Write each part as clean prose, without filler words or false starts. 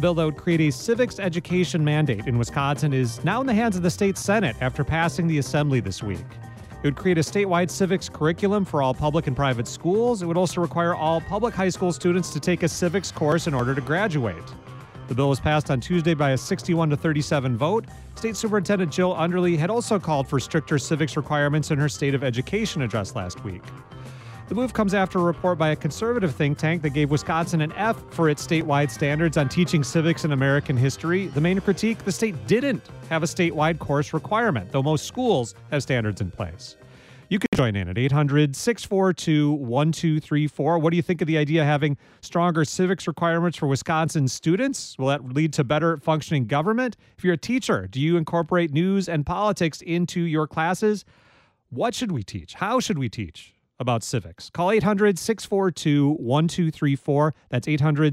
bill that would create a civics education mandate in Wisconsin is now in the hands of the state Senate after passing the Assembly this week. It would create a statewide civics curriculum for all public and private schools. It would also require all public high school students to take a civics course in order to graduate. The bill was passed on Tuesday by a 61-37 vote. State Superintendent Jill Underly had also called for stricter civics requirements in her State of Education address last week. The move comes after a report by a conservative think tank that gave Wisconsin an F for its statewide standards on teaching civics and American history. The main critique, the state didn't have a statewide course requirement, though most schools have standards in place. You can join in at 800-642-1234. What do you think of the idea of having stronger civics requirements for Wisconsin students? Will that lead to better functioning government? If you're a teacher, do you incorporate news and politics into your classes? What should we teach? How should we teach about civics? Call 800-642-1234. That's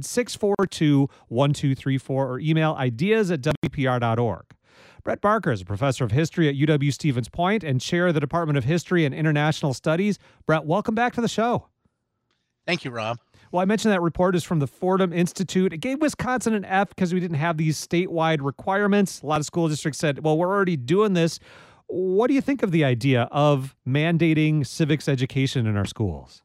800-642-1234, or email ideas@wpr.org. Brett Barker is a professor of history at UW-Stevens Point and chair of the Department of History and International Studies. Brett, welcome back to the show. Thank you, Rob. Well, I mentioned that report is from the Fordham Institute. It gave Wisconsin an F because we didn't have these statewide requirements. A lot of school districts said, well, we're already doing this. What do you think of the idea of mandating civics education in our schools?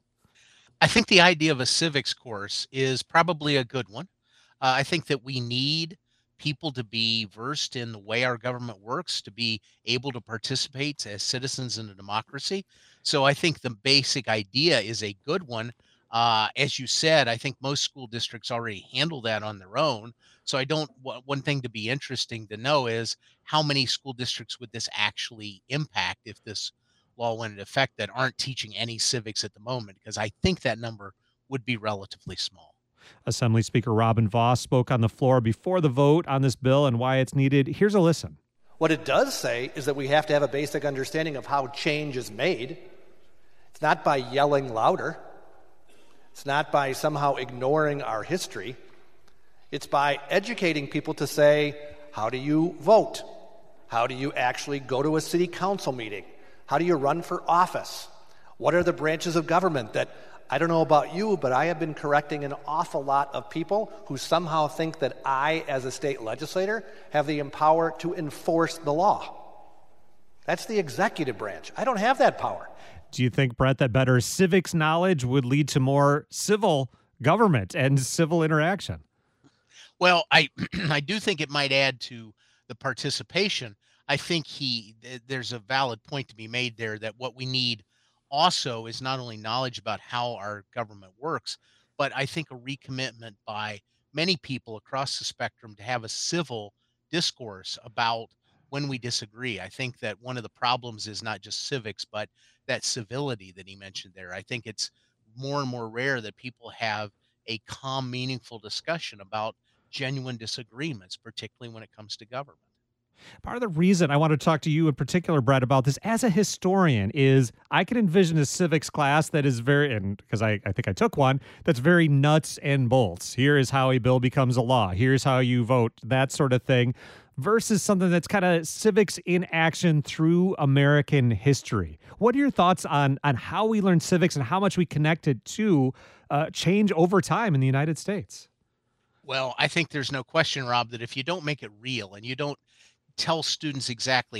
I think the idea of a civics course is probably a good one. I think that we need people to be versed in the way our government works, to be able to participate as citizens in a democracy. So I think the basic idea is a good one. As you said, I think most school districts already handle that on their own. So one thing to be interesting to know is how many school districts would this actually impact if this law went into effect that aren't teaching any civics at the moment? Because I think that number would be relatively small. Assembly Speaker Robin Vos spoke on the floor before the vote on this bill and why it's needed. Here's a listen. What it does say is that we have to have a basic understanding of how change is made. It's not by yelling louder. It's not by somehow ignoring our history. It's by educating people to say, how do you vote? How do you actually go to a city council meeting? How do you run for office? What are the branches of government that, I don't know about you, but I have been correcting an awful lot of people who somehow think that I, as a state legislator, have the power to enforce the law. That's the executive branch. I don't have that power. Do you think, Brett, that better civics knowledge would lead to more civil government and civil interaction? Well, I do think it might add to the participation. I think there's a valid point to be made there that what we need also is not only knowledge about how our government works, but I think a recommitment by many people across the spectrum to have a civil discourse about when we disagree. I think that one of the problems is not just civics, but that civility that he mentioned there. I think it's more and more rare that people have a calm, meaningful discussion about genuine disagreements, particularly when it comes to government. Part of the reason I want to talk to you in particular, Brett, about this as a historian is I can envision a civics class that is very, and because I think I took one, that's very nuts and bolts. Here is how a bill becomes a law. Here's how you vote, that sort of thing, versus something that's kind of civics in action through American history. What are your thoughts on how we learn civics and how much we connect it to change over time in the United States? Well, I think there's no question, Rob, that if you don't make it real and you don't tell students exactly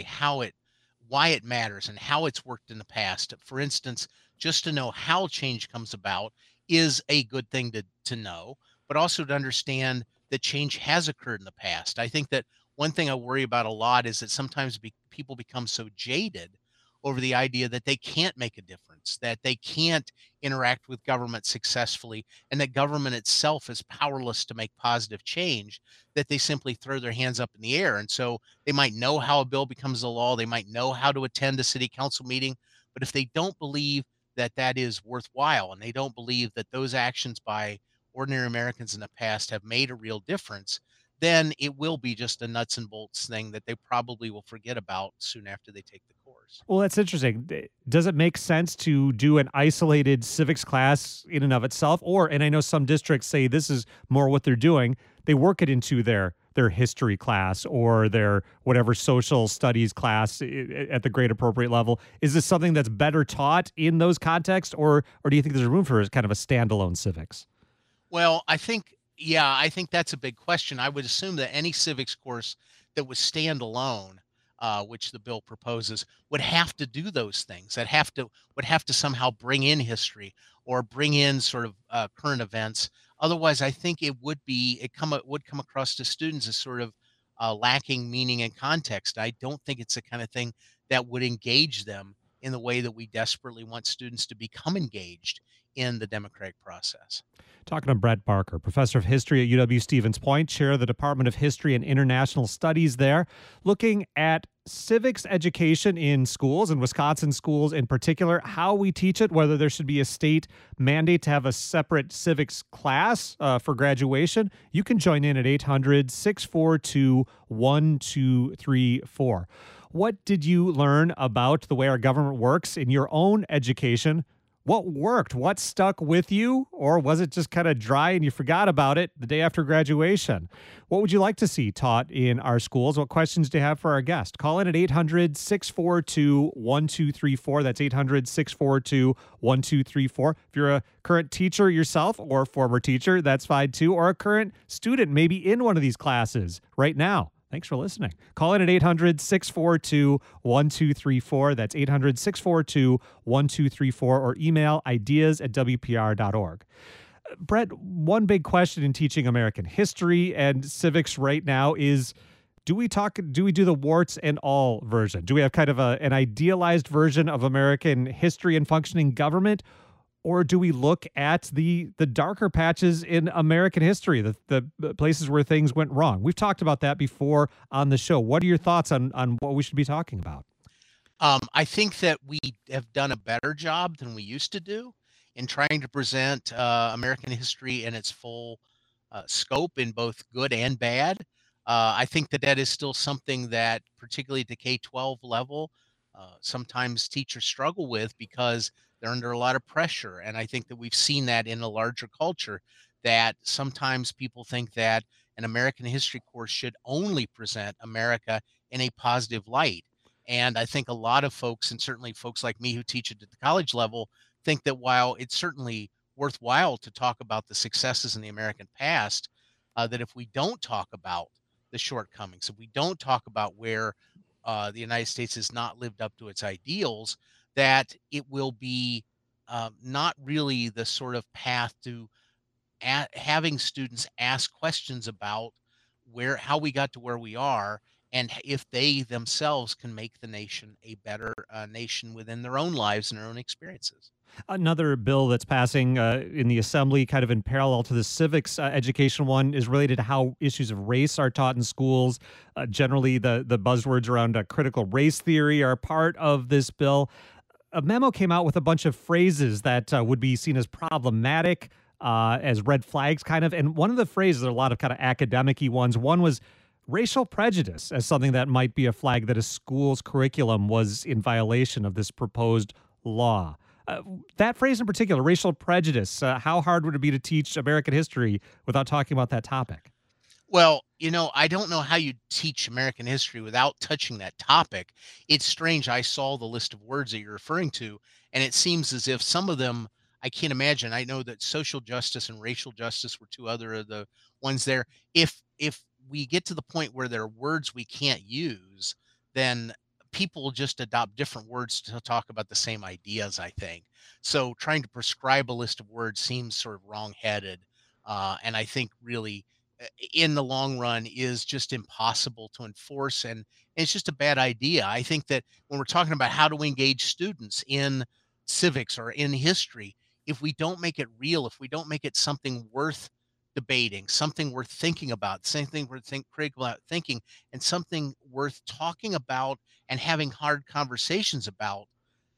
why it matters and how it's worked in the past. For instance, just to know how change comes about is a good thing to know, but also to understand that change has occurred in the past. I think that one thing I worry about a lot is that sometimes people become so jaded over the idea that they can't make a difference, that they can't interact with government successfully, and that government itself is powerless to make positive change, that they simply throw their hands up in the air. And so they might know how a bill becomes a law, they might know how to attend a city council meeting, but if they don't believe that that is worthwhile, and they don't believe that those actions by ordinary Americans in the past have made a real difference, then it will be just a nuts and bolts thing that they probably will forget about soon after they take the course. Well, that's interesting. Does it make sense to do an isolated civics class in and of itself? Or, and I know some districts say this is more what they're doing, they work it into their history class or their whatever social studies class at the grade appropriate level. Is this something that's better taught in those contexts, or do you think there's room for kind of a standalone civics? Well, I think Yeah, I think that's a big question. I would assume that any civics course that was standalone, which the bill proposes, would have to do those things. That have to would have to somehow bring in history or bring in sort of current events. Otherwise, I think it would come across to students as sort of lacking meaning and context. I don't think it's the kind of thing that would engage them in the way that we desperately want students to become engaged in the democratic process. Talking to Brett Barker, professor of history at UW-Stevens Point, chair of the Department of History and International Studies there, looking at civics education in schools, in Wisconsin schools in particular, how we teach it, whether there should be a state mandate to have a separate civics class for graduation. You can join in at 800-642-1234. What did you learn about the way our government works in your own education? What worked? What stuck with you? Or was it just kind of dry and you forgot about it the day after graduation? What would you like to see taught in our schools? What questions do you have for our guest? Call in at 800-642-1234. That's 800-642-1234. If you're a current teacher yourself or former teacher, that's fine too. Or a current student, maybe in one of these classes right now. Thanks for listening. Call in at 800-642-1234. That's 800-642-1234 or email ideas@wpr.org. Brett, one big question in teaching American history and civics right now is, do we do the warts and all version? Do we have kind of an idealized version of American history and functioning government? Or do we look at the darker patches in American history, the places where things went wrong? We've talked about that before on the show. What are your thoughts on what we should be talking about? I think that we have done a better job than we used to do in trying to present American history in its full scope in both good and bad. I think that that is still something that, particularly at the K-12 level, sometimes teachers struggle with because they're under a lot of pressure. And I think that we've seen that in a larger culture, that sometimes people think that an American history course should only present America in a positive light. And I think a lot of folks, and certainly folks like me who teach it at the college level, think that while it's certainly worthwhile to talk about the successes in the American past, that if we don't talk about the shortcomings, if we don't talk about where the United States has not lived up to its ideals, that it will be not really the sort of path to having students ask questions about how we got to where we are, and if they themselves can make the nation a better nation within their own lives and their own experiences. Another bill that's passing in the assembly, kind of in parallel to the civics education one, is related to how issues of race are taught in schools. Generally, the buzzwords around critical race theory are part of this bill. A memo came out with a bunch of phrases that would be seen as problematic, as red flags, kind of. And one of the phrases, there are a lot of kind of academic-y ones. One was racial prejudice as something that might be a flag that a school's curriculum was in violation of this proposed law. That phrase in particular, racial prejudice, how hard would it be to teach American history without talking about that topic? Well, I don't know how you teach American history without touching that topic. It's strange. I saw the list of words that you're referring to, and it seems as if some of them I can't imagine. I know that social justice and racial justice were two other of the ones there. If we get to the point where there are words we can't use, then people just adopt different words to talk about the same ideas, I think. So trying to prescribe a list of words seems sort of wrong-headed, and I think really in the long run is just impossible to enforce, and it's just a bad idea. I think that when we're talking about how to engage students in civics or in history, if we don't make it real, if we don't make it something worth debating, something worth thinking about, something worth critical about thinking, and something worth talking about and having hard conversations about,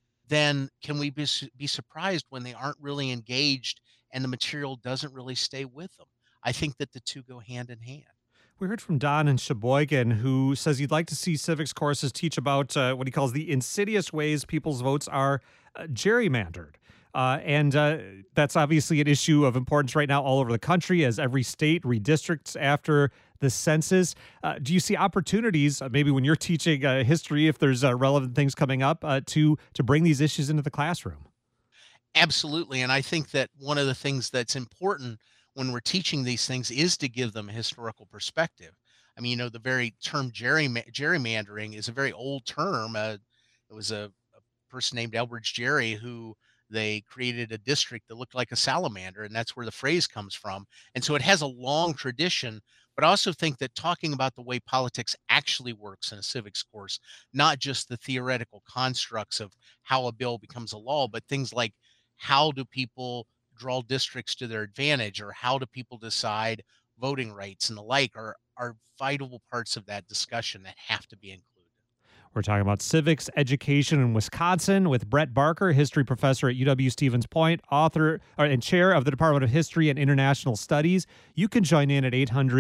then can we be surprised when they aren't really engaged and the material doesn't really stay with them? I think that the two go hand in hand. We heard from Don in Sheboygan, who says he'd like to see civics courses teach about what he calls the insidious ways people's votes are gerrymandered. And that's obviously an issue of importance right now all over the country as every state redistricts after the census. Do you see opportunities, maybe when you're teaching history, if there's relevant things coming up, to bring these issues into the classroom? Absolutely. And I think that one of the things that's important when we're teaching these things is to give them a historical perspective. I mean, the very term gerrymandering is a very old term. It was a person named Elbridge Gerry who they created a district that looked like a salamander, and that's where the phrase comes from. And so it has a long tradition. But I also think that talking about the way politics actually works in a civics course, not just the theoretical constructs of how a bill becomes a law, but things like how do people draw districts to their advantage, or how do people decide voting rights and the like, are vital parts of that discussion that have to be included. We're talking about civics education in Wisconsin with Brett Barker, history professor at UW-Stevens Point, author and chair of the Department of History and International Studies. You can join in at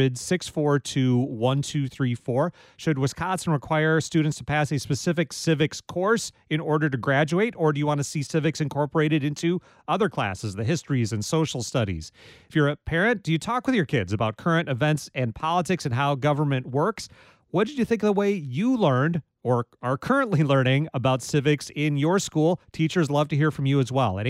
800-642-1234. Should Wisconsin require students to pass a specific civics course in order to graduate, or do you want to see civics incorporated into other classes, the histories and social studies? If you're a parent, do you talk with your kids about current events and politics and how government works? What did you think of the way you learned or are currently learning about civics in your school? Teachers love to hear from you as well at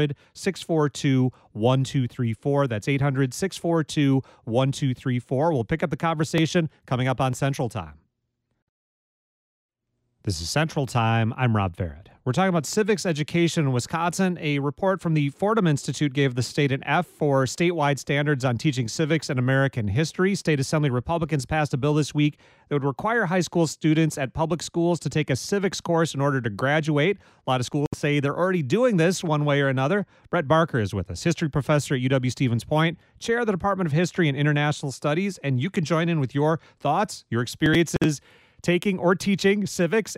800-642-1234. That's 800-642-1234. We'll pick up the conversation coming up on Central Time. This is Central Time. I'm Rob Farrett. We're talking about civics education in Wisconsin. A report from the Fordham Institute gave the state an F for statewide standards on teaching civics and American history. State Assembly Republicans passed a bill this week that would require high school students at public schools to take a civics course in order to graduate. A lot of schools say they're already doing this one way or another. Brett Barker is with us, history professor at UW-Stevens Point, chair of the Department of History and International Studies, and you can join in with your thoughts, your experiences taking or teaching civics.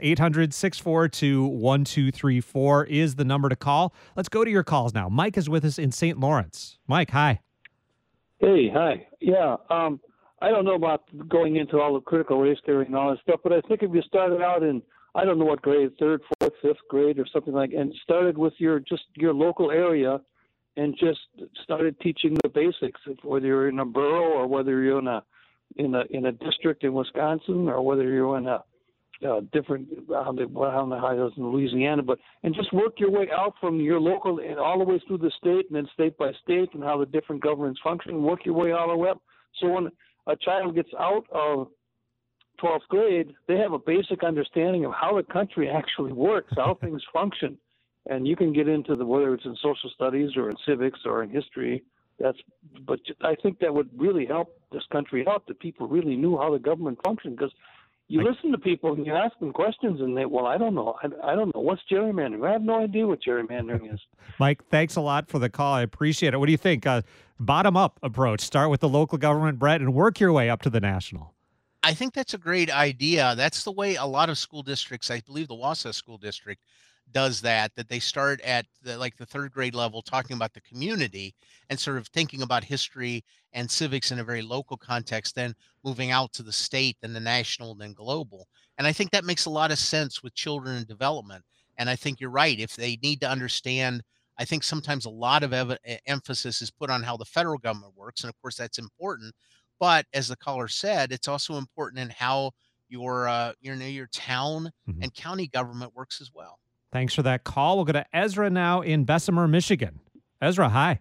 800-642-1234 is the number to call. Let's go to your calls now. Mike is with us in St. Lawrence. Mike, hi. Hey, hi. Yeah, I don't know about going into all the critical race theory and all that stuff, but I think if you started out in, I don't know what grade, third, fourth, fifth grade or something like, and started with your local area and just started teaching the basics, whether you're in a borough or whether you're in a district in Wisconsin, or whether you're in a different, I don't know how it is in Louisiana, and just work your way out from your local and all the way through the state, and then state by state, and how the different governments function, work your way all the way up. So when a child gets out of 12th grade, they have a basic understanding of how the country actually works, how things function. And you can get into whether it's in social studies or in civics or in history. But I think that would really help this country out, that people really knew how the government functioned, because you listen to people and you ask them questions and they, well, I don't know. I don't know. What's gerrymandering? I have no idea what gerrymandering is. Mike, thanks a lot for the call. I appreciate it. What do you think? Bottom-up approach. Start with the local government, Brett, and work your way up to the national. I think that's a great idea. That's the way a lot of school districts, I believe the Wausau School District does that they start at the third grade level talking about the community and sort of thinking about history and civics in a very local context, then moving out to the state, then the national, then global. And I think that makes a lot of sense with children in development. And I think you're right. If they need to understand, I think sometimes a lot of emphasis is put on how the federal government works. And of course, that's important. But as the caller said, it's also important in how your town and county government works as well. Thanks for that call. We'll go to Ezra now in Bessemer, Michigan. Ezra, hi.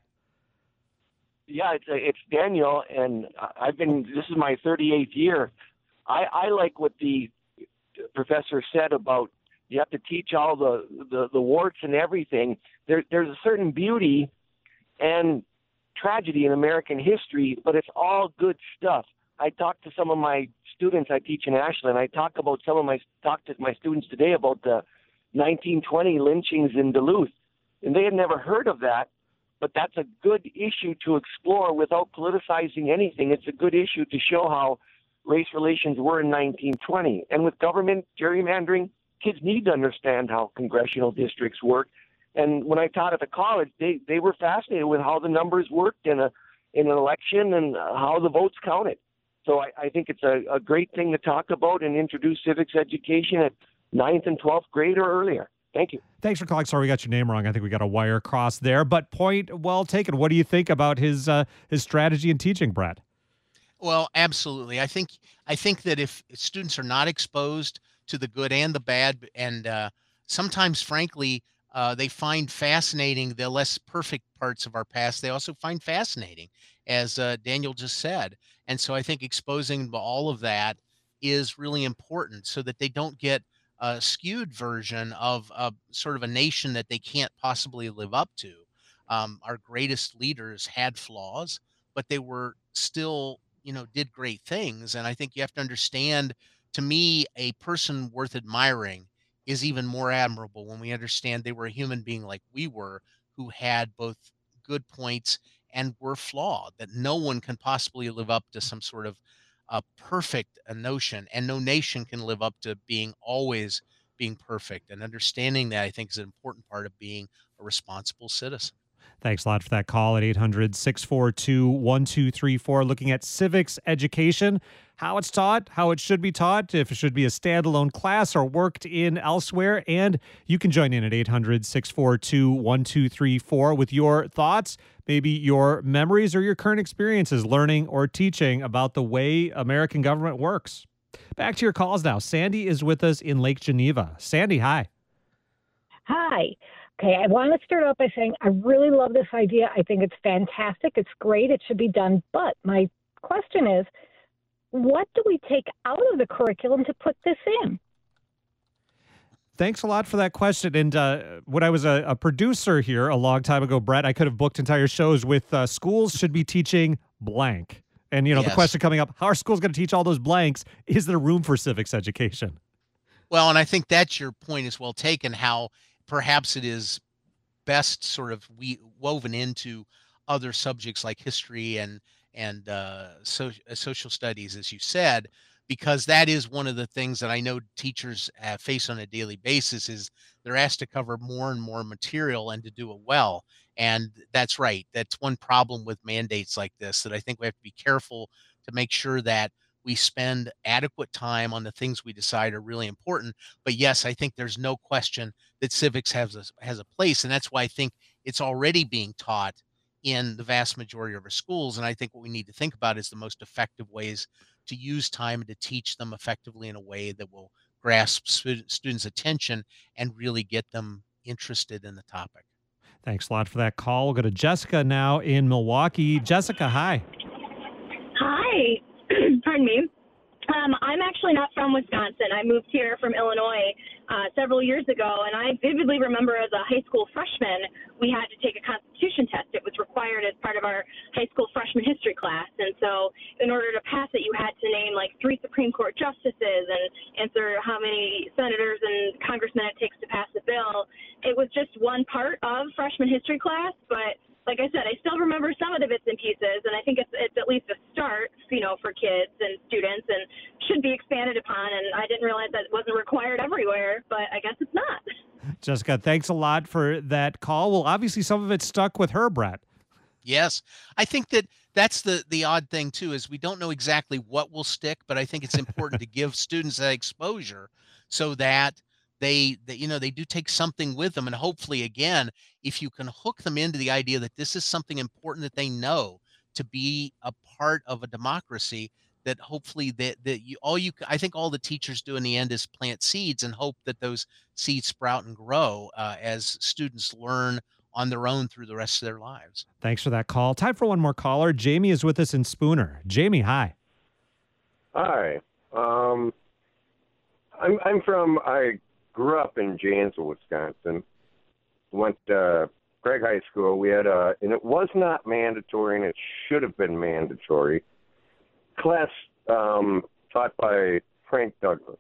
Yeah, it's Daniel, and this is my 38th year. I like what the professor said about you have to teach all the warts and everything. There's a certain beauty and tragedy in American history, but it's all good stuff. I talked to some of my students I teach in Ashland. I talk to my students today about the 1920 lynchings in Duluth, and they had never heard of that, but that's a good issue to explore without politicizing anything. It's a good issue to show how race relations were in 1920. And with government gerrymandering, kids need to understand how congressional districts work. And when I taught at the college, they were fascinated with how the numbers worked in an election and how the votes counted. So I think it's a great thing to talk about and introduce civics education at 9th and 12th grade or earlier. Thank you. Thanks for calling. Sorry we got your name wrong. I think we got a wire cross there, but point well taken. What do you think about his strategy in teaching, Brett? Well, absolutely. I think that if students are not exposed to the good and the bad, and sometimes, frankly, they find fascinating the less perfect parts of our past, they also find fascinating. as Daniel just said. And so I think exposing all of that is really important so that they don't get a skewed version of sort of a nation that they can't possibly live up to. Our greatest leaders had flaws, but they were still, did great things. And I think you have to understand, to me, a person worth admiring is even more admirable when we understand they were a human being like we were, who had both good points and were flawed, that no one can possibly live up to some sort of perfect notion, and no nation can live up to being always being perfect. And understanding that, I think, is an important part of being a responsible citizen. Thanks a lot for that call at 800-642-1234. Looking at civics education, how it's taught, how it should be taught, if it should be a standalone class or worked in elsewhere. And you can join in at 800-642-1234 with your thoughts, maybe your memories or your current experiences learning or teaching about the way American government works. Back to your calls now. Sandy is with us in Lake Geneva. Sandy, hi. Hi. Okay, I want to start out by saying I really love this idea. I think it's fantastic. It's great. It should be done. But my question is, what do we take out of the curriculum to put this in? Thanks a lot for that question. And when I was a producer here a long time ago, Brett, I could have booked entire shows with schools should be teaching blank. And, Yes. the question coming up, how are schools going to teach all those blanks? Is there room for civics education? Well, and I think that's your point is well taken, how perhaps it is best sort of woven into other subjects like history and social studies, as you said, because that is one of the things that I know teachers face on a daily basis is they're asked to cover more and more material and to do it well. And that's right. That's one problem with mandates like this, that I think we have to be careful to make sure that we spend adequate time on the things we decide are really important. But yes, I think there's no question that civics has a place. And that's why I think it's already being taught in the vast majority of our schools. And I think what we need to think about is the most effective ways to use time and to teach them effectively in a way that will grasp students' attention and really get them interested in the topic. Thanks a lot for that call. We'll go to Jessica now in Milwaukee. Jessica, hi. Hi. Pardon me. I'm actually not from Wisconsin. I moved here from Illinois several years ago, and I vividly remember as a high school freshman, we had to take a Constitution test. It was required as part of our high school freshman history class, and so in order to pass it, you had to name like 3 Supreme Court justices and answer how many senators and congressmen it takes to pass a bill. It was just one part of freshman history class, but like I said, I still remember some of the bits and pieces, and I think it's at least a start, for kids and students, and should be expanded upon. And I didn't realize that it wasn't required everywhere, but I guess it's not. Jessica, thanks a lot for that call. Well, obviously some of it stuck with her, Brett. Yes. I think that's the odd thing too, is we don't know exactly what will stick, but I think it's important to give students that exposure so that they do take something with them. And hopefully, again, if you can hook them into the idea that this is something important that they know to be a part of a democracy, that hopefully I think all the teachers do in the end is plant seeds and hope that those seeds sprout and grow as students learn on their own through the rest of their lives. Thanks for that call. Time for one more caller. Jamie is with us in Spooner. Jamie, hi. Hi. I grew up in Janesville, Wisconsin. Went to Craig High School. We had and it was not mandatory, and it should have been mandatory, class taught by Frank Douglas.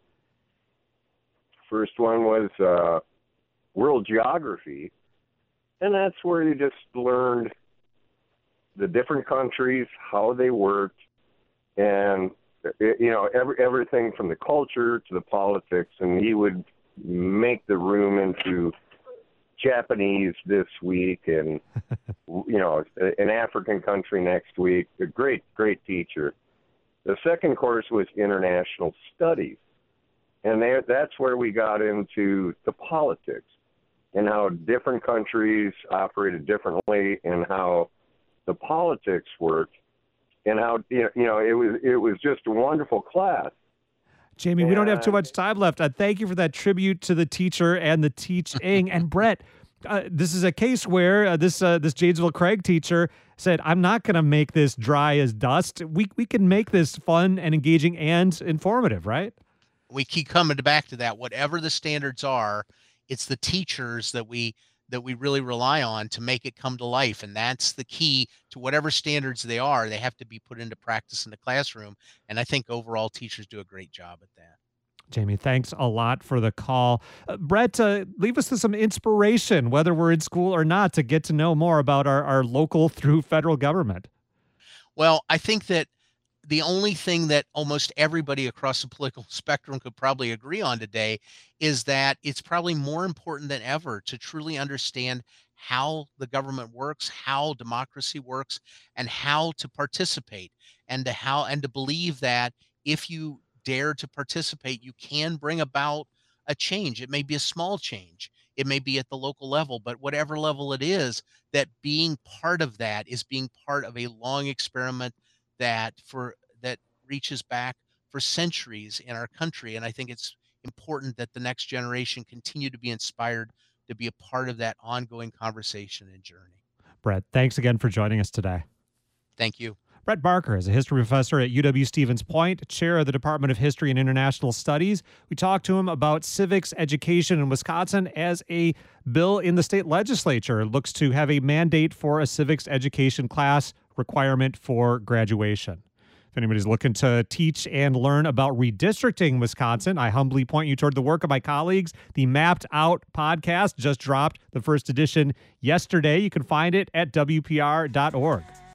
First one was world geography, and that's where you just learned the different countries, how they worked, and everything from the culture to the politics. And he would make the room into Japanese this week, and an African country next week. A great teacher. The second course was international studies, and that's where we got into the politics and how different countries operated differently, and how the politics worked, and how it was just a wonderful class. Jamie, we don't have too much time left. Thank you for that tribute to the teacher and the teaching. And Brett, This is a case where this Janesville Craig teacher said, I'm not going to make this dry as dust. We can make this fun and engaging and informative, right? We keep coming back to that. Whatever the standards are, it's the teachers that we really rely on to make it come to life. And that's the key to whatever standards they are. They have to be put into practice in the classroom. And I think overall teachers do a great job at that. Jamie, thanks a lot for the call. Brett, leave us with some inspiration, whether we're in school or not, to get to know more about our local through federal government. Well, I think that the only thing that almost everybody across the political spectrum could probably agree on today is that it's probably more important than ever to truly understand how the government works, how democracy works, and how to participate, and to believe that if you dare to participate, you can bring about a change. It may be a small change. It may be at the local level, but whatever level it is, that being part of that is being part of a long experiment that reaches back for centuries in our country. And I think it's important that the next generation continue to be inspired to be a part of that ongoing conversation and journey. Brett, thanks again for joining us today. Thank you. Brett Barker is a history professor at UW-Stevens Point, chair of the Department of History and International Studies. We talked to him about civics education in Wisconsin as a bill in the state legislature looks to have a mandate for a civics education class requirement for graduation. If anybody's looking to teach and learn about redistricting in Wisconsin, I humbly point you toward the work of my colleagues. The Mapped Out podcast just dropped the first edition yesterday. You can find it at WPR.org.